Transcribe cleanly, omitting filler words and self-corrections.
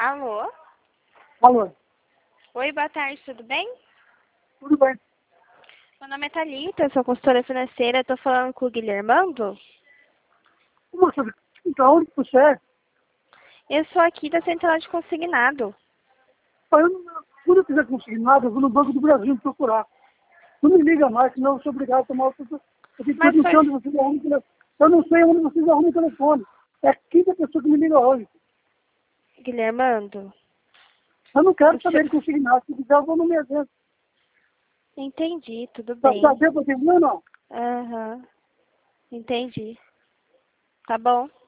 Alô? Alô, Oi, boa tarde, tudo bem? tudo bem? Meu nome é Thalita, eu sou consultora financeira, estou falando com o Guilhermando. Moça, então onde você é? Eu sou aqui da Central de Consignado. Quando eu quiser conseguir nada, eu vou no Banco do Brasil procurar. Não me liga mais, senão eu sou obrigado a tomar o telefone. Mas Eu não foi... sei onde vocês arrumam o telefone. Eu não sei onde vocês arrumam o telefone. É a quinta pessoa que me liga hoje. Guilhermando, Eu não quero o saber senhor... de consignado. Se quiser, eu vou no meu evento. Entendi, tudo Tá, bem. deu pra entender ou não? Aham, entendi. Tá bom.